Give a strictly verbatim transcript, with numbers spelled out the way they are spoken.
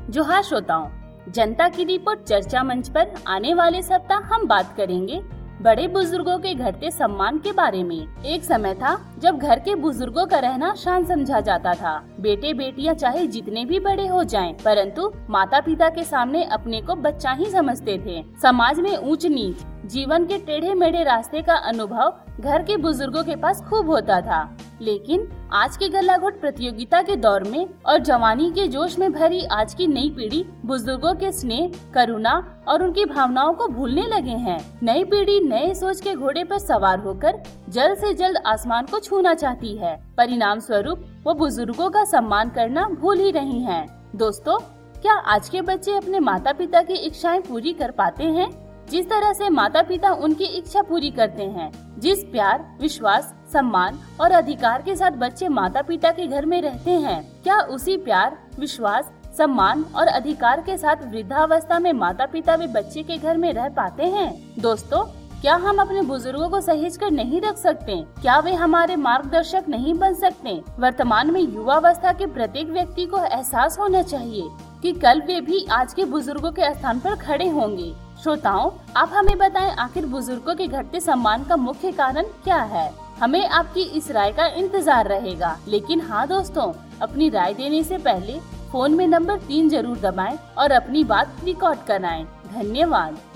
जोहार श्रोताओं, जनता की रिपोर्ट चर्चा मंच पर आने वाले सप्ताह हम बात करेंगे बड़े बुजुर्गों के घटते सम्मान के बारे में। एक समय था जब घर के बुजुर्गों का रहना शान समझा जाता था। बेटे बेटियां चाहे जितने भी बड़े हो जाएं, परंतु माता पिता के सामने अपने को बच्चा ही समझते थे। समाज में ऊंच नीच, जीवन के टेढ़े मेढ़े रास्ते का अनुभव घर के बुजुर्गों के पास खूब होता था। लेकिन आज के गलाघोट प्रतियोगिता के दौर में और जवानी के जोश में भरी आज की नई पीढ़ी बुजुर्गों के स्नेह, करुणा और उनकी भावनाओं को भूलने लगे हैं। नई पीढ़ी नए सोच के घोड़े पर सवार होकर जल्द से जल्द आसमान को छूना चाहती है। परिणाम स्वरूप वो बुजुर्गों का सम्मान करना भूल ही रही हैं। दोस्तों, क्या आज के बच्चे अपने माता पिता की इच्छाएं पूरी कर पाते हैं जिस तरह से माता पिता उनकी इच्छा पूरी करते हैं? जिस प्यार, विश्वास, सम्मान और अधिकार के साथ बच्चे माता पिता के घर में रहते हैं, क्या उसी प्यार, विश्वास, सम्मान और अधिकार के साथ वृद्धावस्था में माता पिता भी बच्चे के घर में रह पाते हैं? दोस्तों, क्या हम अपने बुजुर्गों को सहेज कर नहीं रख सकते? क्या वे हमारे मार्गदर्शक नहीं बन सकते? वर्तमान में युवावस्था के प्रत्येक व्यक्ति को एहसास होना चाहिए कि कल वे भी आज के बुजुर्गों के स्थान पर खड़े होंगे। श्रोताओं, आप हमें बताएं, आखिर बुजुर्गों के घटते सम्मान का मुख्य कारण क्या है? हमें आपकी इस राय का इंतजार रहेगा। लेकिन हाँ दोस्तों, अपनी राय देने से पहले फोन में नंबर तीन जरूर दबाएं और अपनी बात रिकॉर्ड कराएं। धन्यवाद।